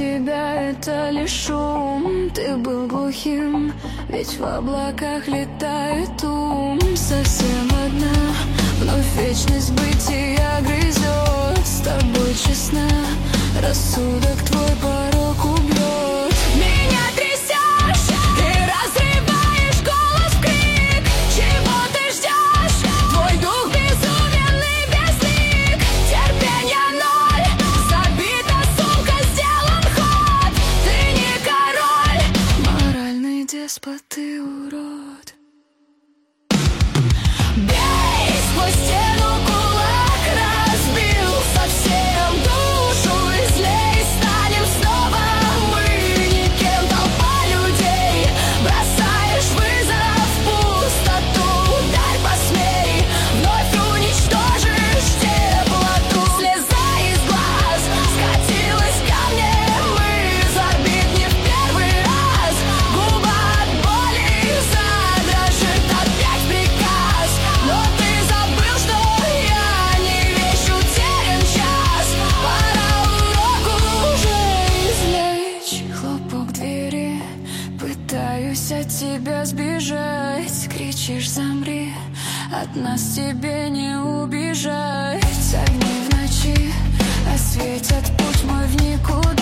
тебя это лишь шум. Ты был глухим, ведь в облаках летает ум. Совсем одна, вновь вечность бытия грызет. С тобой честна, рассудок твой порог убьет. Меня трясешь, ты разрываешь голос в крик. Чего ты ждешь? Твой дух безуменный, безлик. Терпения ноль, забита сумка, сделан ход. Ты не король, моральный деспот, ты урод. Бей сквозь стену, кулак разбил совсем душу. Излей, станем снова мы никем. Толпа людей, бросаешь вызов в пустоту. Ударь, посмей, вновь уничтожишь теплоту. Слеза из глаз скатилась ко мне, мы из орбит не в первый раз. Губа от боли задрожит, опять приказ. Но ты забыл, что я не вещь, утерян час. Пора урок уже извлечь. Хлопок двери, пытаюсь от тебя сбежать. Кричишь, замри, от нас тебе не убежать. Огни в ночи осветят путь мой в никуда.